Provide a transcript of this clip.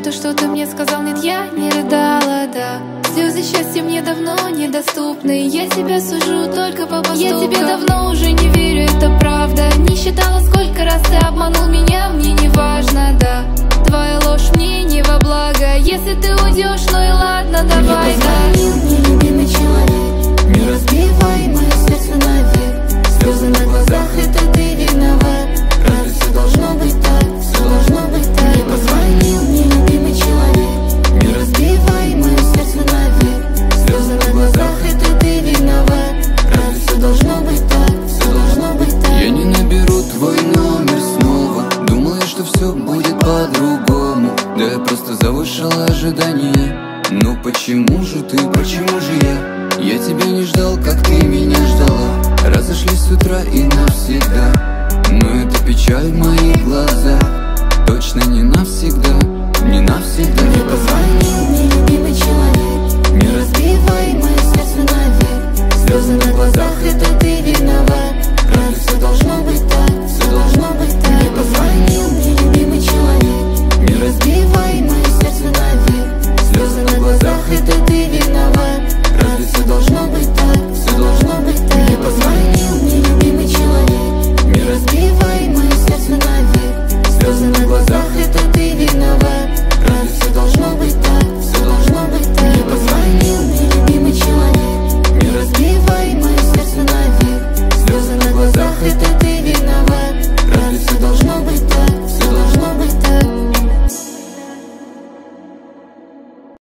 то, что ты мне сказал, нет, я не рыдала, да. Слезы счастья мне давно недоступны. Я себя сужу только по поступкам. Я тебе давно уже не верю, это правда. Не считала, сколько раз ты обманул меня, мне не важно, да. Твоя ложь мне не во благо. Если ты уйдешь, ну и ладно, давай, да. Мне позвонил мне любимый человек. Не разбивай мое сердце навек. Слезы на глазах, это ты виноват. Разве все должно быть так? Все должно быть так. Мне позвонил мне любимый человек. Не разбивай мое сердце навек. Слезы на глазах, это ты виноват. Разве все должно быть так? Все должно быть так. Я не наберу твой номер снова. Думал я, что все будет по-другому. Да я просто завышал ожидания.